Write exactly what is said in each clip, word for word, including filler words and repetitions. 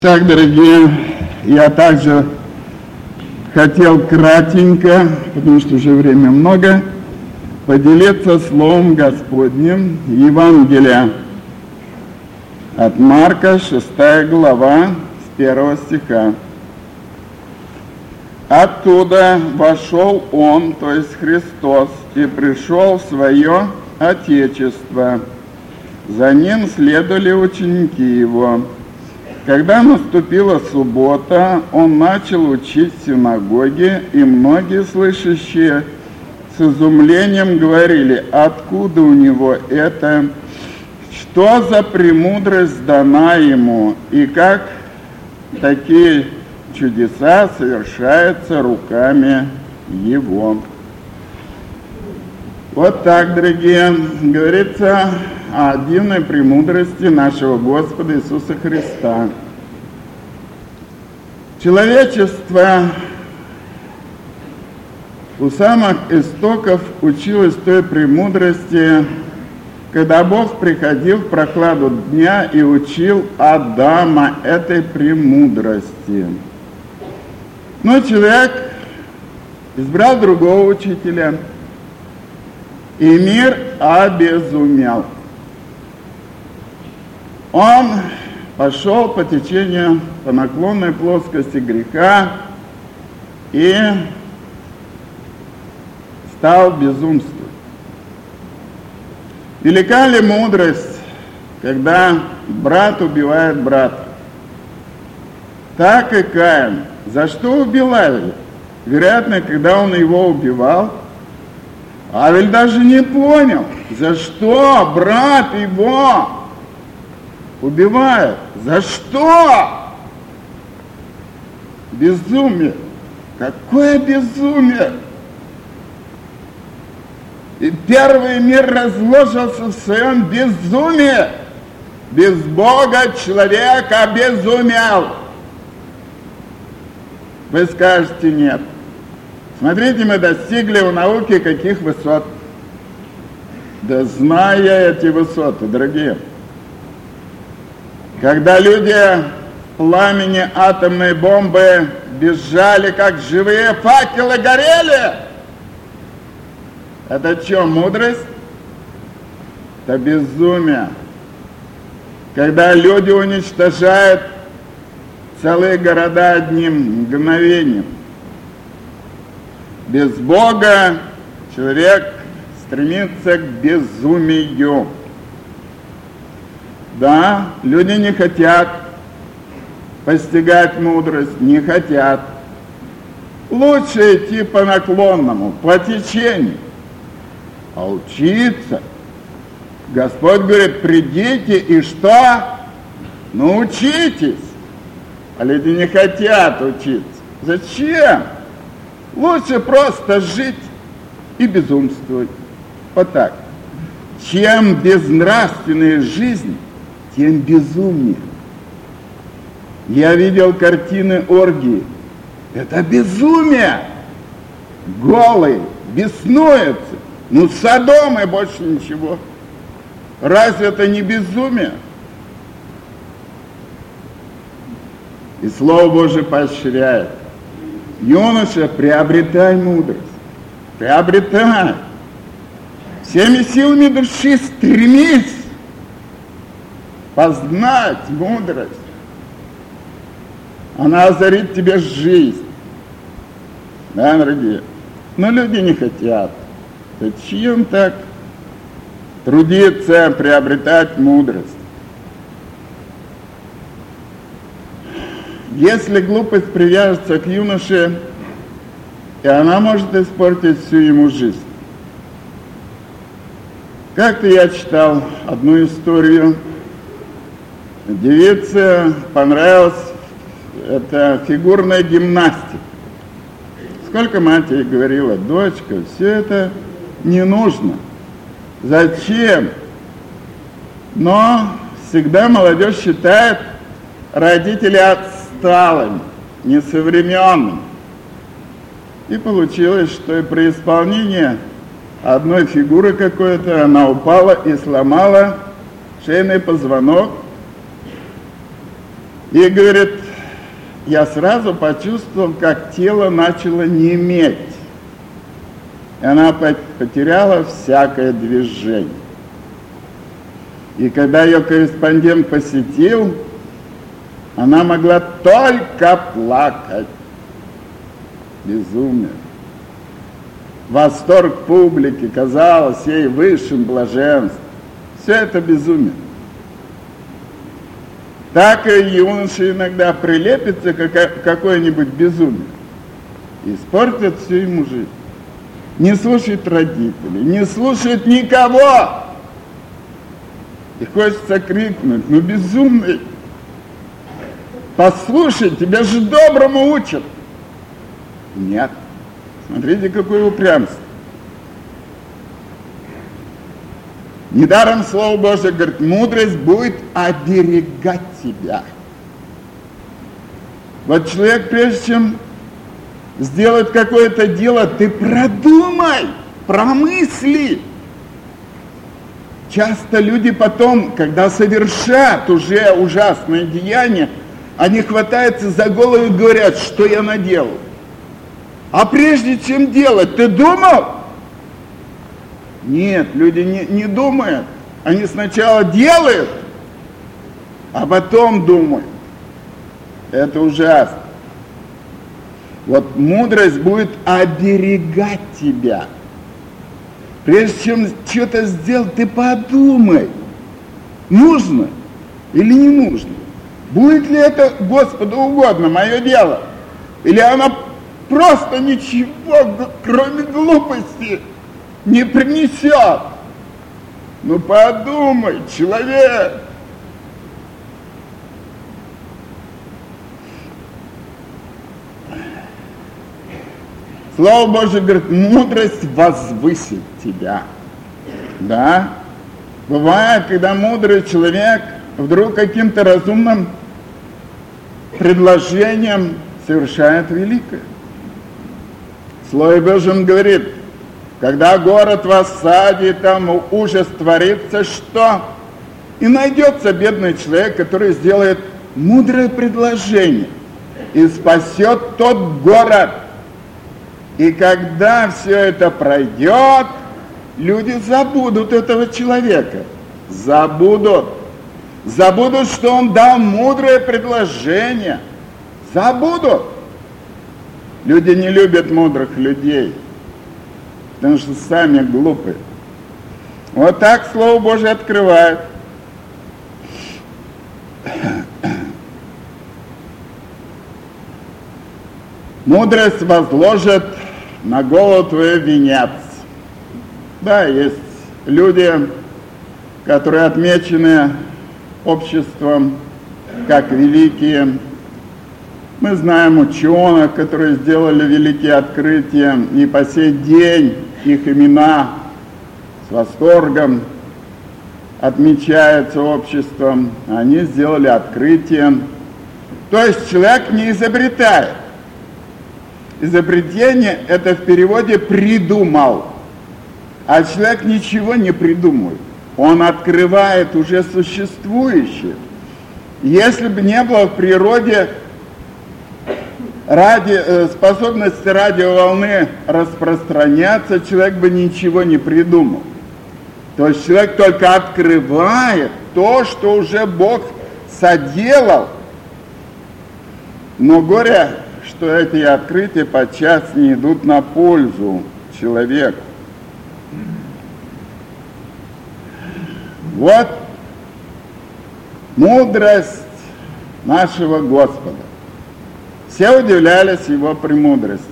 Так, дорогие, я также хотел кратенько, потому что уже время много, поделиться Словом Господним, Евангелия от Марка, шестая глава, с первого стиха. Оттуда вошел Он, то есть Христос, и пришел в свое Отечество. За Ним следовали ученики Его. Когда наступила суббота, Он начал учить в синагоге, и многие слышащие с изумлением говорили: откуда у Него это, что за премудрость дана Ему, и как такие чудеса совершаются руками Его. Вот так, дорогие, говорится о дивной премудрости нашего Господа Иисуса Христа. Человечество у самых истоков училось той премудрости, когда Бог приходил в прохладу дня и учил Адама этой премудрости. Но человек избрал другого учителя, и мир обезумел. Он пошел по течению, по наклонной плоскости греха и стал безумствовать. Велика ли мудрость, когда брат убивает брата? Так и Каин. За что убивали? Вероятно, когда он его убивал, Авель даже не понял, за что брат его убивает. За что? Безумие. Какое безумие! И первый мир разложился в своем безумии. Без Бога человек обезумел. Вы скажете нет. Смотрите, мы достигли в науке каких высот. Да зная эти высоты, дорогие, когда люди в пламени атомной бомбы бежали, как живые факелы горели, это что, мудрость? Это безумие. Когда люди уничтожают целые города одним мгновением. Без Бога человек стремится к безумию. Да, люди не хотят постигать мудрость, не хотят. Лучше идти по наклонному, по течению. А учиться. Господь говорит: придите и что? Научитесь. А люди не хотят учиться. Зачем? Лучше просто жить и безумствовать. Вот так. Чем безнравственная жизнь, тем безумнее. Я видел картины оргии. Это безумие. Голые, беснуются. Ну, Содом и больше ничего. Разве это не безумие? И Слово Божие поощряет. Юноша, приобретай мудрость. Приобретай. Всеми силами души стремись познать мудрость. Она озарит тебе жизнь. Да, дорогие? Но люди не хотят. Зачем так трудиться, приобретать мудрость? Если глупость привяжется к юноше, и она может испортить всю ему жизнь. Как-то я читал одну историю. Девице понравилась эта фигурная гимнастика. Сколько мать ей говорила: дочка, все это не нужно. Зачем? Но всегда молодежь считает родителей отсталыми, несовременными. И получилось, что и при исполнении одной фигуры какой-то она упала и сломала шейный позвонок И говорит, я сразу почувствовал, как тело начало неметь. И она потеряла всякое движение. И когда ее корреспондент посетил, она могла только плакать. Безумие. Восторг публики казалось ей высшим блаженством. Все это безумие. Так и юноша иногда прилепится к какое-нибудь безумие и испортит всю ему жизнь. Не слушает родителей, не слушает никого. И хочется крикнуть, ну безумный, послушай, тебя же доброму учат. Нет, смотрите, какое упрямство. Недаром Слово Божие говорит, мудрость будет оберегать тебя. Вот человек, прежде чем сделать какое-то дело, ты продумай, промысли. Часто люди потом, когда совершат уже ужасное деяние, они хватаются за голову и говорят, что я наделал. А прежде чем делать, ты думал? Нет, люди не, не думают. Они сначала делают, а потом думают. Это ужасно. Вот мудрость будет оберегать тебя. Прежде чем что-то сделать, ты подумай, нужно или не нужно. Будет ли это Господу угодно, мое дело? Или оно просто ничего, кроме глупости, не принесет? Ну подумай, человек. Слово Божие говорит, мудрость возвысит тебя. Да? Бывает, когда мудрый человек вдруг каким-то разумным предложением совершает великое. Слово Божие говорит, когда город в осаде, там ужас творится, что? И найдется бедный человек, который сделает мудрое предложение и спасет тот город. И когда все это пройдет, люди забудут этого человека. Забудут. Забудут, что он дал мудрое предложение. Забудут. Люди не любят мудрых людей, потому что сами глупые. Вот так Слово Божие открывает. Мудрость возложит на голову твою венец. Да, есть люди, которые отмечены обществом как великие. Мы знаем ученых, которые сделали великие открытия, и по сей день их имена с восторгом отмечаются обществом. Они сделали открытие. То есть человек не изобретает. Изобретение – это в переводе «придумал». А человек ничего не придумывает. Он открывает уже существующее. Если бы не было в природе ради, способности радиоволны распространяться, человек бы ничего не придумал. То есть человек только открывает то, что уже Бог соделал. Но горе, что эти открытия подчас не идут на пользу человеку. Вот мудрость нашего Господа. Все удивлялись Его премудрости,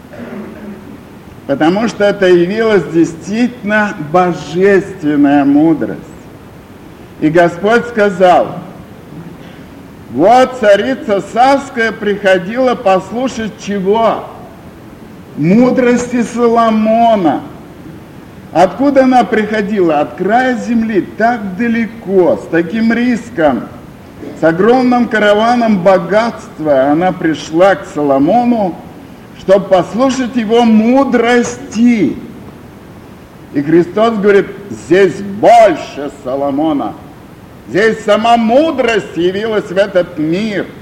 потому что это явилась действительно божественная мудрость. И Господь сказал, вот царица Савская приходила послушать чего? Мудрости Соломона. Откуда она приходила? От края земли, так далеко, с таким риском, с огромным караваном богатства она пришла к Соломону, чтобы послушать его мудрости. И Христос говорит, здесь больше Соломона. Здесь сама мудрость явилась в этот мир.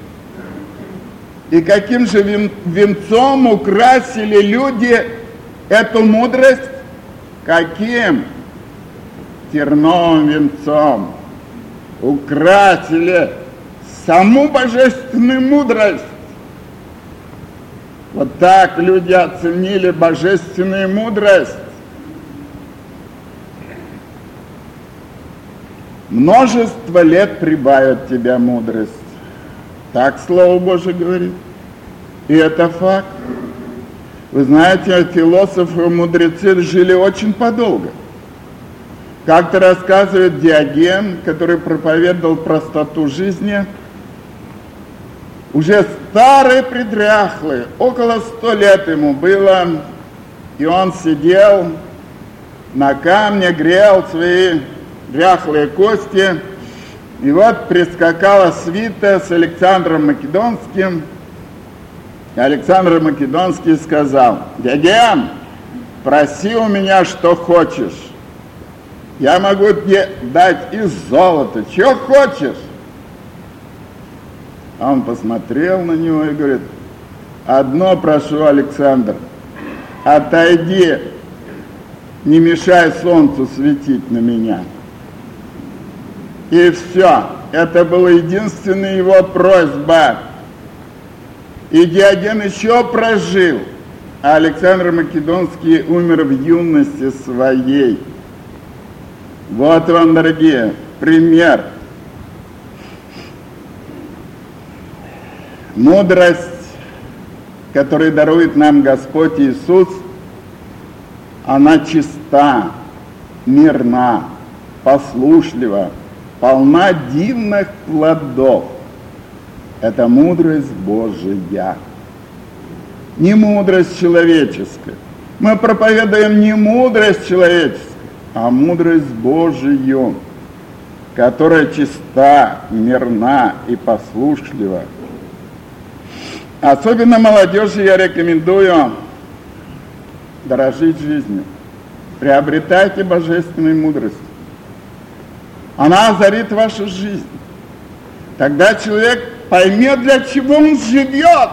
И каким же венцом украсили люди эту мудрость? Каким? Терновым венцом украсили саму божественную мудрость. Вот так люди оценили божественную мудрость. Множество лет прибавит тебя мудрость. Так Слово Божие говорит. И это факт. Вы знаете, философы и мудрецы жили очень подолго. Как-то рассказывает Диоген, который проповедовал простоту жизни, уже старый, предряхлый, около ста лет ему было, и он сидел на камне, грел свои дряхлые кости, и вот прискакала свита с Александром Македонским, и Александр Македонский сказал: Диоген, проси у меня, что хочешь. Я могу тебе дать из золота, что хочешь. А он посмотрел на него и говорит: одно прошу, Александр, отойди, не мешай солнцу светить на меня. И все, это была единственная его просьба. И Диоген еще прожил, а Александр Македонский умер в юности своей. Вот вам, дорогие, пример. Мудрость, которую дарует нам Господь Иисус, она чиста, мирна, послушлива, полна дивных плодов. Это мудрость Божия, не мудрость человеческая. Мы проповедуем не мудрость человеческую, а мудрость Божию, которая чиста, мирна и послушлива. Особенно молодежи я рекомендую дорожить жизнью. Приобретайте божественную мудрость. Она озарит вашу жизнь. Тогда человек поймет, для чего он живет.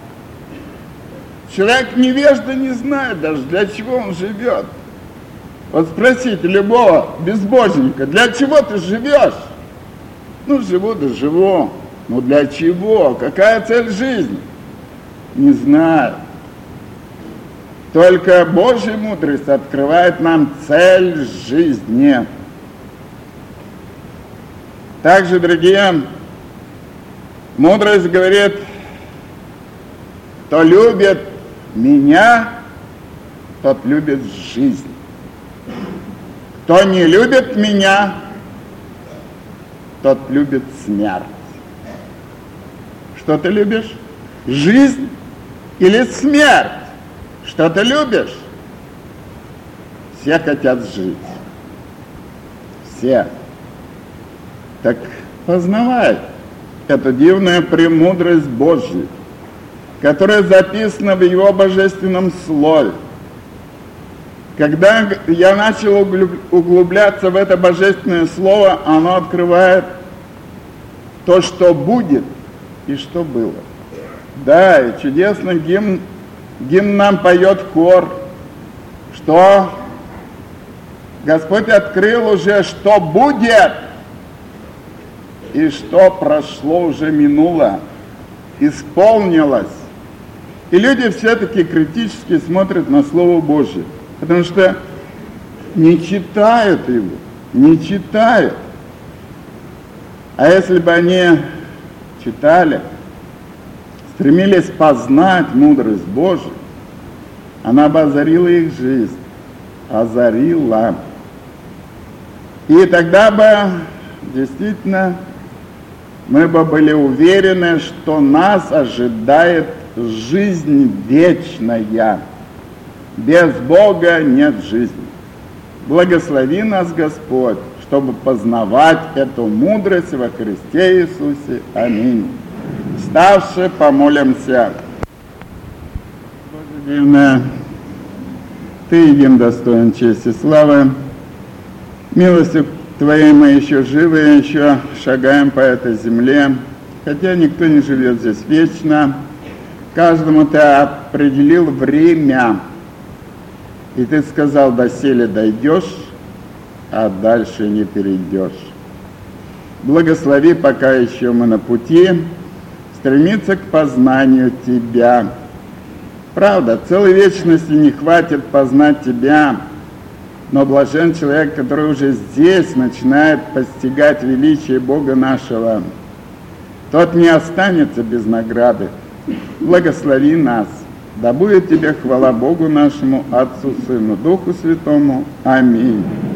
Человек невежда не знает даже, для чего он живет. Вот спросите любого безбожника: для чего ты живешь? Ну, живу да живу. Ну, для чего? Какая цель жизни? Не знаю. Только Божья мудрость открывает нам цель жизни. Также, дорогие, мудрость говорит: кто любит меня, тот любит жизнь. Кто не любит меня, тот любит смерть. Что ты любишь? Жизнь или смерть? Что ты любишь? Все хотят жить. Все. Так познавай эту дивную премудрость Божью, которая записана в Его божественном Слове. Когда я начал углубляться в это божественное Слово, оно открывает то, что будет и что было. Да, и чудесный гимн, гимн нам поет хор, что Господь открыл уже, что будет, и что прошло, уже минуло, исполнилось. И люди все-таки критически смотрят на Слово Божье, потому что не читают его, не читают. А если бы они читали, стремились познать мудрость Божию, она бы озарила их жизнь, озарила. И тогда бы действительно мы бы были уверены, что нас ожидает жизнь вечная. Без Бога нет жизни. Благослови нас, Господь, чтобы познавать эту мудрость во Христе Иисусе. Аминь. Вставши, помолимся. Боже дивный, Ты един достоин чести и славы. Милостью Твоей мы еще живы, еще шагаем по этой земле, хотя никто не живет здесь вечно. Каждому ты определил время. И ты сказал, доселе дойдешь, а дальше не перейдешь. Благослови, пока еще мы на пути, стремиться к познанию Тебя. Правда, целой вечности не хватит познать Тебя, но блажен человек, который уже здесь начинает постигать величие Бога нашего. Тот не останется без награды. Благослови нас. Да будет Тебе хвала Богу нашему, Отцу, Сыну, Духу Святому. Аминь.